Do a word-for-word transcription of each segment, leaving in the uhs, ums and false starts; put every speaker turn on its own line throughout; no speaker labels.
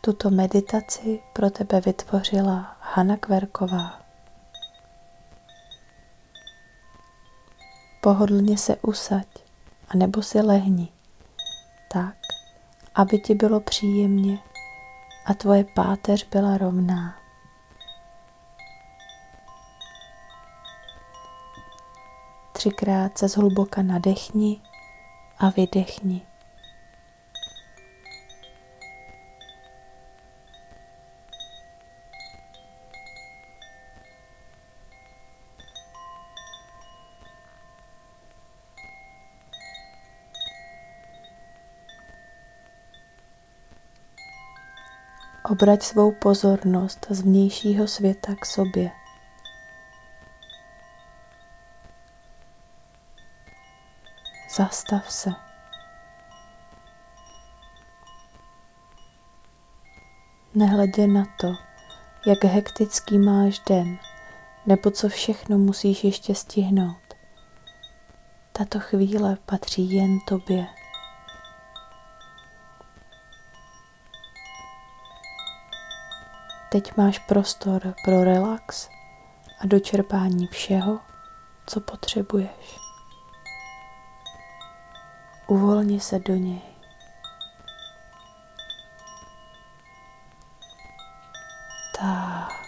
Tuto meditaci pro tebe vytvořila Hana Kverková. Pohodlně se usaď a nebo si lehni tak, aby ti bylo příjemně a tvoje páteř byla rovná. Třikrát se zhluboka nadechni a vydechni. Obrať svou pozornost z vnějšího světa k sobě. Zastav se. Nehledě na to, jak hektický máš den, nebo co všechno musíš ještě stihnout. Tato chvíle patří jen tobě. Teď máš prostor pro relax a dočerpání všeho, co potřebuješ. Uvolni se do něj. Tak.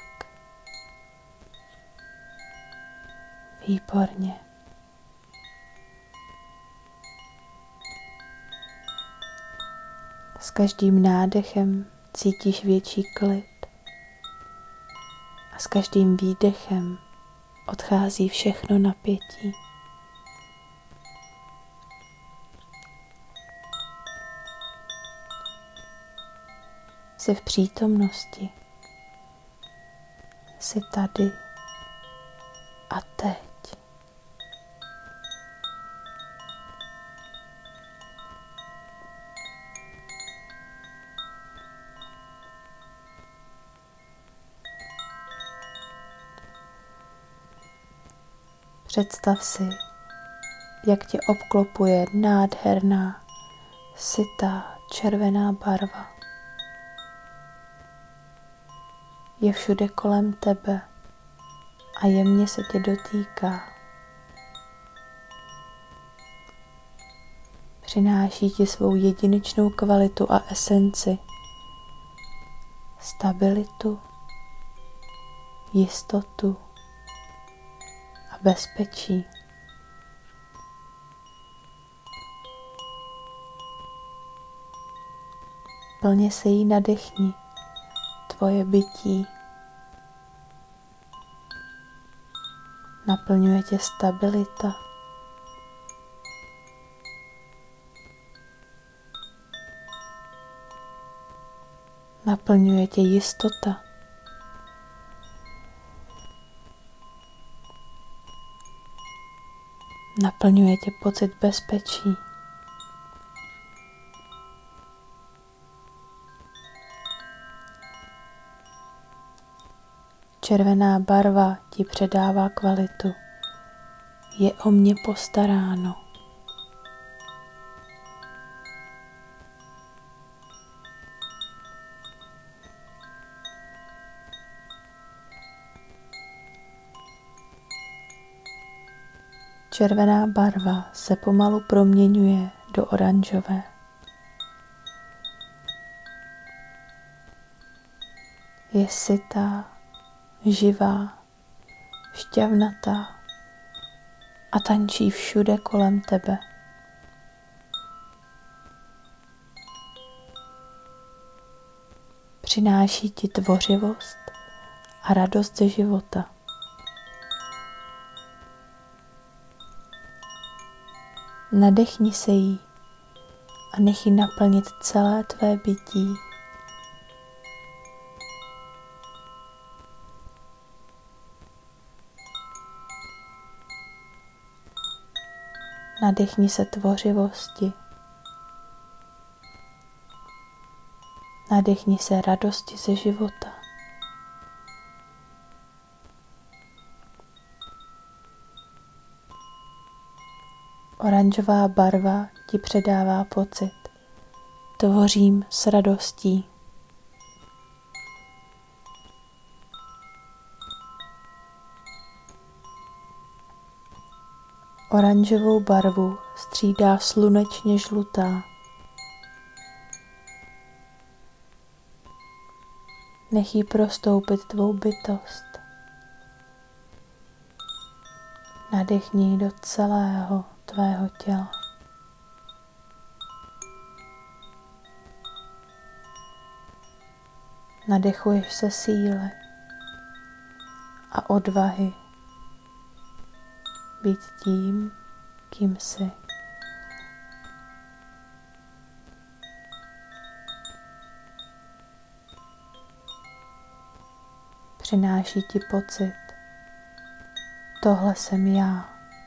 Výborně. S každým nádechem cítíš větší klid a s každým výdechem odchází všechno napětí. Jsi v přítomnosti. Jsi tady a teď. Představ si, jak tě obklopuje nádherná, sytá červená barva. Je všude kolem tebe a jemně se tě dotýká. Přináší ti svou jedinečnou kvalitu a esenci, stabilitu, jistotu a bezpečí. Plně se jí nadechni. Tvoje bytí naplňuje tě stabilita, naplňuje tě jistota, naplňuje tě pocit bezpečí. Červená barva ti předává kvalitu. Je o mě postaráno. Červená barva se pomalu proměňuje do oranžové. Je sytá, živá, šťavnatá a tančí všude kolem tebe. Přináší ti tvořivost a radost ze života. Nadechni se jí a nech jí naplnit celé tvé bytí. Nadechni se tvořivosti. Nadechni se radosti ze života. Oranžová barva ti předává pocit. Tvořím s radostí. Oranžovou barvu střídá slunečně žlutá. Nech jí prostoupit tvou bytost. Nadechni ji do celého tvého těla. Nadechuješ se síly a odvahy být tím, kým jsi. Přináší ti pocit, tohle jsem já.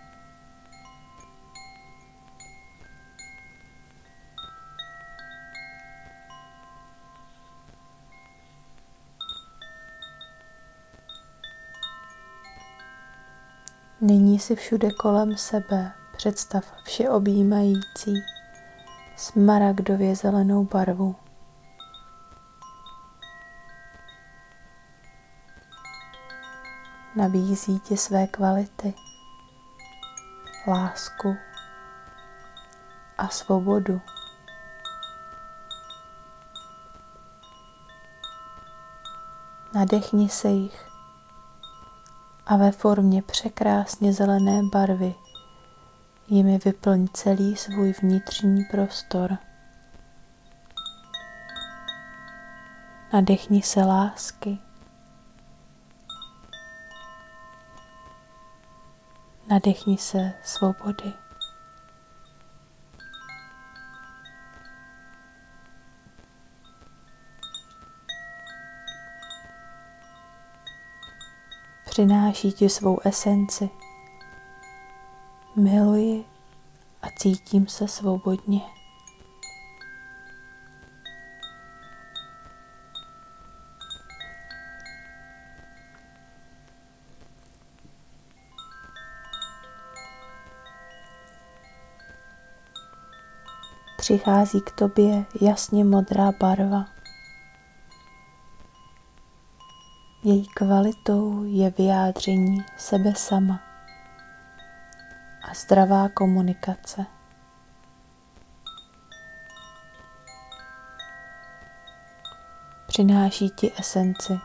Nyní si všude kolem sebe představ všeobjímající smaragdově zelenou barvu. Nabízí ti své kvality, lásku a svobodu. Nadechni se jich a ve formě překrásně zelené barvy jimi vyplň celý svůj vnitřní prostor. Nadechni se lásky. Nadechni se svobody. Přináší ti svou esenci. Miluji a cítím se svobodně. Přichází k tobě jasně modrá barva. Její kvalitou je vyjádření sebe sama a zdravá komunikace. Přináší ti esenci.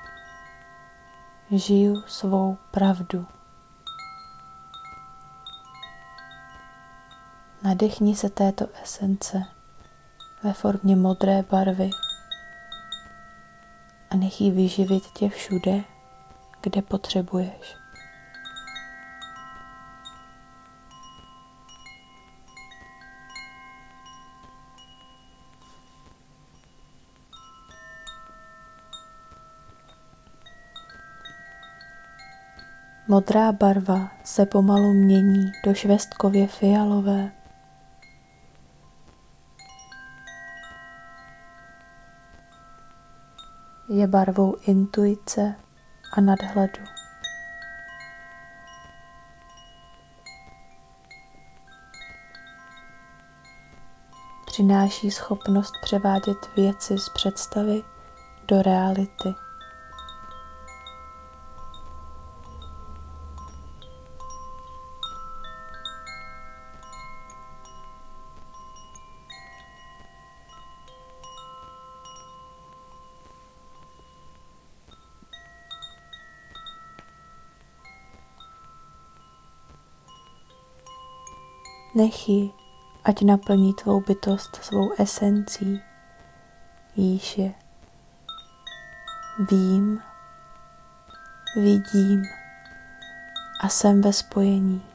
Žiju svou pravdu. Nadechni se této esence ve formě modré barvy a nech ji vyživit tě všude, kde potřebuješ. Modrá barva se pomalu mění do švestkově fialové. Je barvou intuice a nadhledu. Přináší schopnost převádět věci z představy do reality. Nech ji, ať naplní tvou bytost svou esencí. Jíž je. Vím, vidím a jsem ve spojení.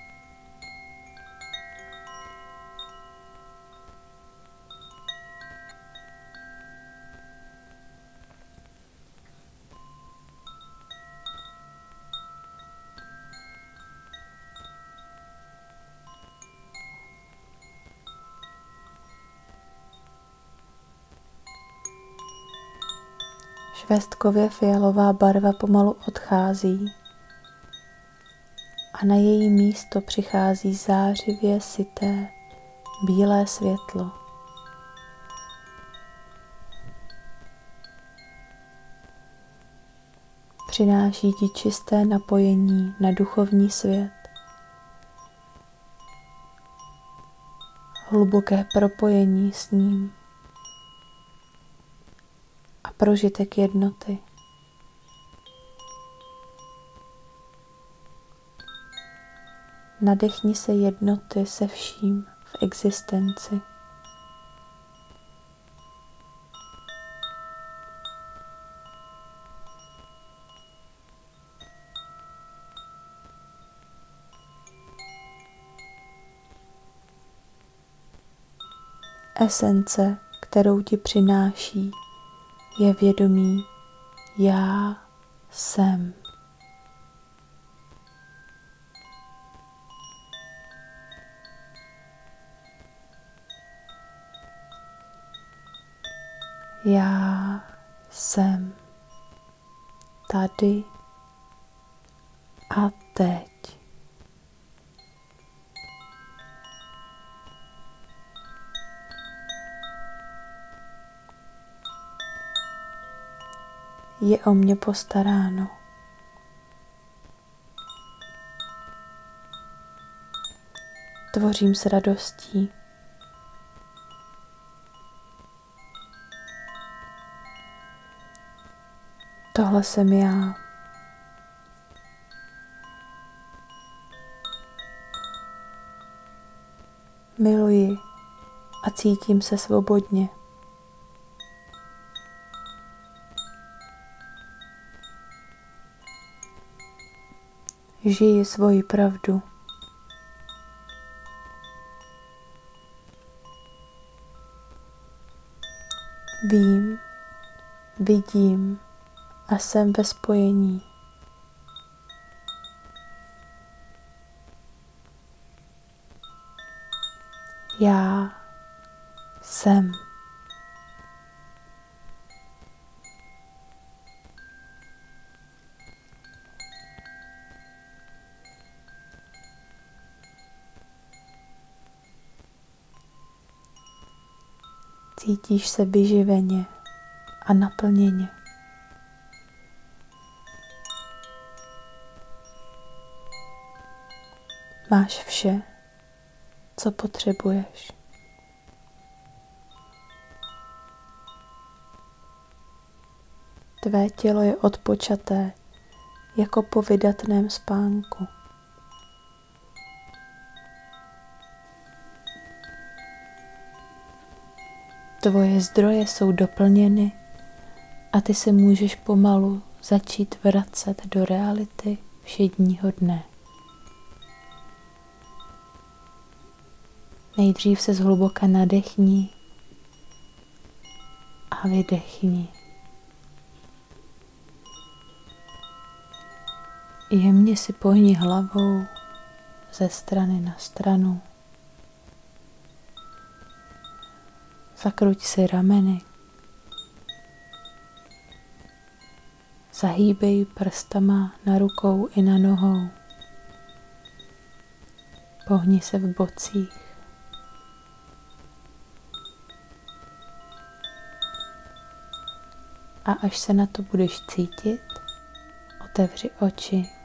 Švestkově fialová barva pomalu odchází a na její místo přichází zářivě syté bílé světlo. Přináší ti čisté napojení na duchovní svět hluboké propojení s ním a prožitek jednoty. Nadechni se jednoty se vším v existenci. Esence, kterou ti přináší, je vědomí já jsem. Já jsem tady a teď. Je o mě postaráno. Tvořím s radostí. Tohle jsem já. Miluji a cítím se svobodně. Žiji svoji pravdu. Vím, vidím a jsem ve spojení. Já jsem. Cítíš se vyživeně a naplněně. Máš vše, co potřebuješ. Tvé tělo je odpočaté jako po vydatném spánku. Tvoje zdroje jsou doplněny a ty se můžeš pomalu začít vracet do reality všedního dne. Nejdřív se zhluboka nadechni a vydechni. Jemně si pohni hlavou ze strany na stranu. Zakruť si rameny. Zahýbej prstama na rukou i na nohou. Pohni se v bocích. A až se na to budeš cítit, otevři oči.